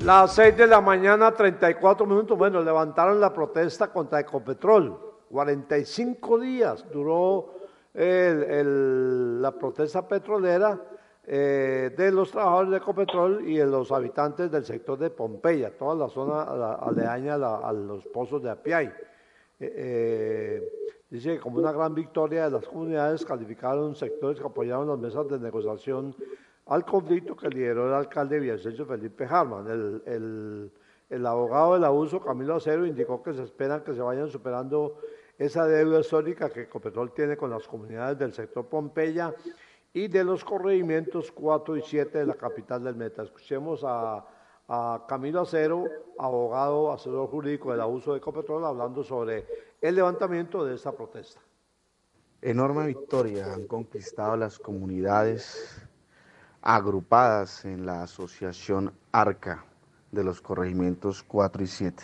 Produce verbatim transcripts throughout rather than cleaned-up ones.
Las seis de la mañana, treinta y cuatro minutos, bueno, levantaron la protesta contra Ecopetrol. cuarenta y cinco días duró el, el, la protesta petrolera eh, de los trabajadores de Ecopetrol y de los habitantes del sector de Pompeya, toda la zona aledaña a, la, a los pozos de Apiay. Eh, eh, dice que como una gran victoria de las comunidades, calificaron sectores que apoyaron las mesas de negociación al conflicto que lideró el alcalde Villavicencio Felipe Harman. El, el, el abogado del abuso, Camilo Acero, indicó que se esperan que se vayan superando esa deuda histórica que Ecopetrol tiene con las comunidades del sector Pompeya y de los corregimientos cuatro y siete de la capital del Meta. Escuchemos a, a Camilo Acero, abogado, asesor jurídico del abuso de Ecopetrol, hablando sobre el levantamiento de esta protesta. Enorme victoria han conquistado las comunidades agrupadas en la asociación ARCA de los corregimientos cuatro y siete.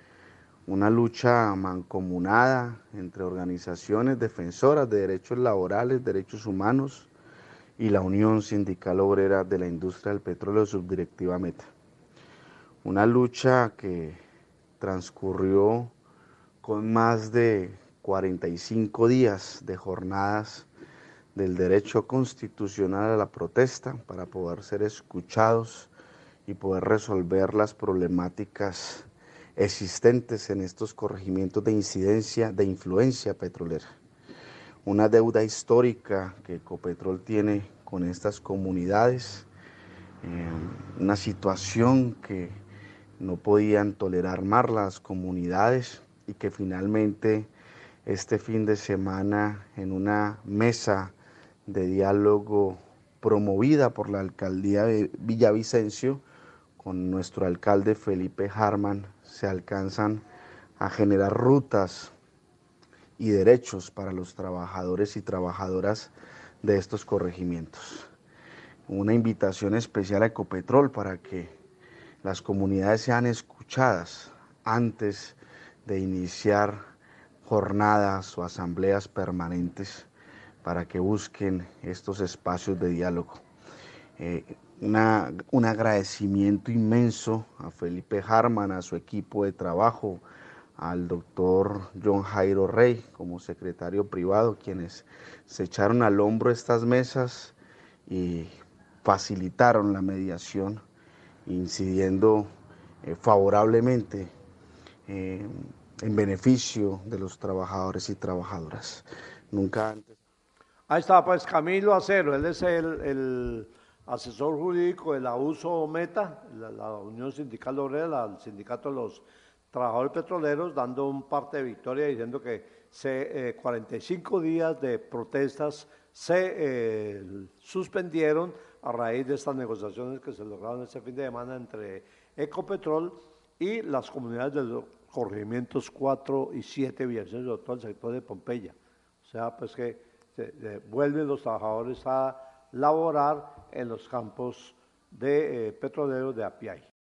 Una lucha mancomunada entre organizaciones defensoras de derechos laborales, derechos humanos y la Unión Sindical Obrera de la Industria del Petróleo, subdirectiva Meta. Una lucha que transcurrió con más de cuarenta y cinco días de jornadas del derecho constitucional a la protesta para poder ser escuchados y poder resolver las problemáticas existentes en estos corregimientos de incidencia, de influencia petrolera. Una deuda histórica que Ecopetrol tiene con estas comunidades, eh, una situación que no podían tolerar más las comunidades y que finalmente este fin de semana en una mesa de diálogo promovida por la alcaldía de Villavicencio con nuestro alcalde Felipe Harman se alcanzan a generar rutas y derechos para los trabajadores y trabajadoras de estos corregimientos. Una invitación especial a Ecopetrol para que las comunidades sean escuchadas antes de iniciar jornadas o asambleas permanentes para que busquen estos espacios de diálogo. Eh, una, un agradecimiento inmenso a Felipe Harman, a su equipo de trabajo, al doctor John Jairo Rey como secretario privado, quienes se echaron al hombro estas mesas y facilitaron la mediación, incidiendo eh, favorablemente eh, en beneficio de los trabajadores y trabajadoras. Nunca antes. Ahí está, pues Camilo Acero, él es el, el asesor jurídico del abuso Meta, la, la Unión Sindical Obrera, el sindicato de los trabajadores petroleros, dando un parte de victoria, diciendo que se, eh, cuarenta y cinco días de protestas se eh, suspendieron a raíz de estas negociaciones que se lograron este fin de semana entre Ecopetrol y las comunidades de los corregimientos cuatro y siete, Villavicencio, todo el sector de Pompeya. O sea, pues que se, se vuelven los trabajadores a laborar en los campos de eh, petroleros de Apiay.